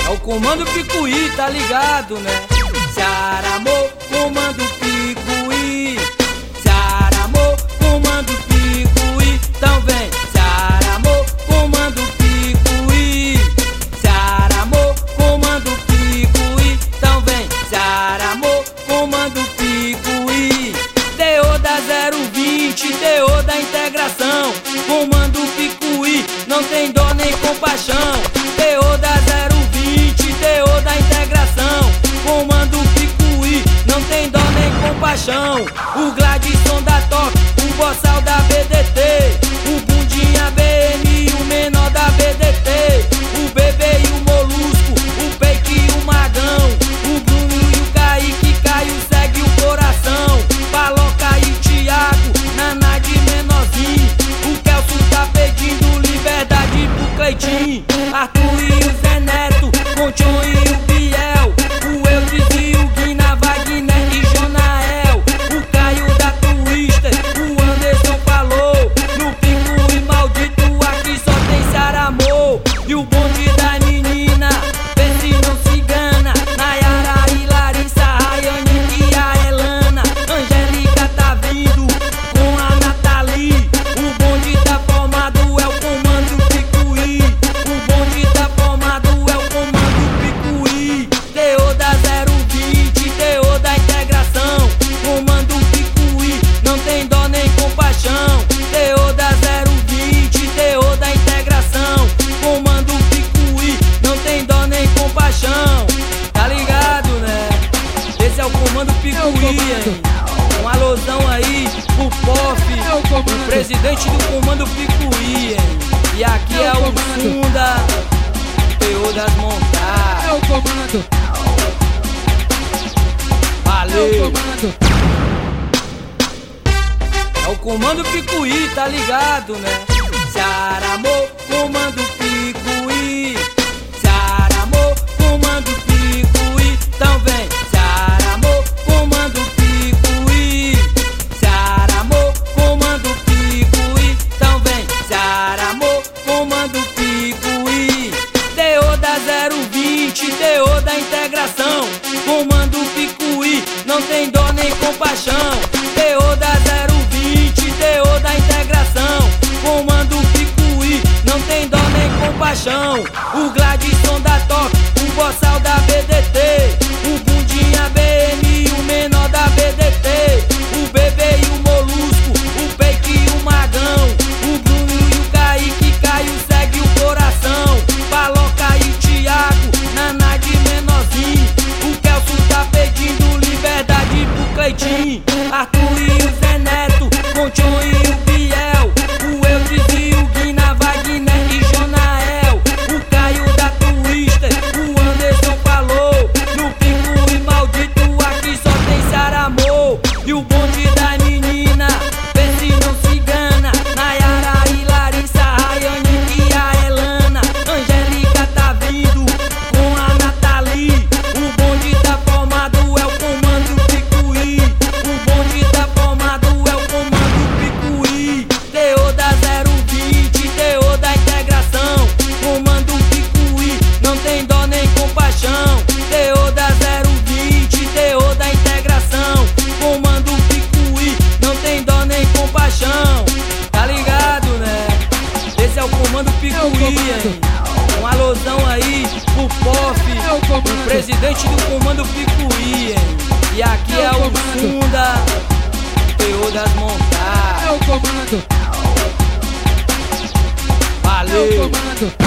É o comando Picuí, tá ligado, né? Saramô, comando Picuí. Saramô, comando Picuí. Então vem, Saramô, comando Picuí. Saramô, comando Picuí. Então vem, Saramô, comando Picuí. DO da 020, DO da integração. Comando Picuí, não tem dó nem compaixão. DO da 020, DO da integração. Comando Picuí, não tem dó nem compaixão. O Gladson da Top, o Bossal da BDT, o Bundinha BM, o menor da BDT, o Bebê e o Molusco, o Peike e o Magão, o Bruno e o Kaique, Caio segue o coração. Paloca e o Thiago, Naná de menorzinho. O Kelso tá pedindo liberdade pro Cleitinho. Arthur e o Zé Neto, Conchon e o Biel, o Eudes e o Guina, Wagner e Jonael, o Caio da Twister, o Anderson falou. No Picuí maldito aqui só tem Saramô. E o bonde da menina, vê se não se engana. Nayara e Larissa, Rayane e a Elana. Angélica tá vindo com a Nathalie. O bonde tá formado, é o comando Picuí. O bonde tá formado, é o comando Picuí. DO da 020, DO da integração. Comando Picuí, não tem dó nem compaixão. DO da 020, DO da integração. Comando Picuí, não tem dó nem compaixão. Tá ligado, né? Esse é o comando Picuí, hein? Um alusão aí pro POF, o presidente do comando Picuí, hein? E aqui é o Funda, PO das montadas. É o comando. Valeu! É o comando Picuí, tá ligado, né? Saramô, comando Picuí. Saramô, comando Picuí. Então vem, Saramô, comando Picuí. Saramô, comando Picuí. Então vem, Saramô, comando Picuí. DO da 020, DO da integração. Comando Picuí, não tem dó nem compaixão. DO da 020, DO da integração. Comando Picuí, não tem dó nem compaixão. O Gladson da Top, o Bossal da BDT, o Bundinha BM, o menor da BDT, o Bebê e o Molusco, o Peike e o Magão, o Bruno e o Kaique, Caio segue o coração. Paloca e o Thiago, Naná de menorzinho. O Kelso tá pedindo liberdade pro Cleitinho. Arthur e o Zé Neto, Conchon e o Biel, o Eudes e o Guina, Wagner e Jonael, o Caio da Twister, o Anderson falou. No Picuí maldito aqui só tem Saramô. E o bonde da menina, vê se não se engana. Nayara e Larissa, Rayane e a Elana. Angélica tá vindo com a Nathalie. O bonde tá formado, é o comando Picuí. O bonde tá formado, é o comando Picuí. DO da 020, DO da integração. Comando Picuí, não tem dó nem compaixão. DO da 020, DO da integração. Comando Picuí, não tem dó nem compaixão. Tá ligado, né? Esse é o comando Picuí, hein? Um alusão aí pro POF, o presidente do comando Picuí, hein? E aqui é o Funda, PO das montadas. É o comando. Valeu! É o comando.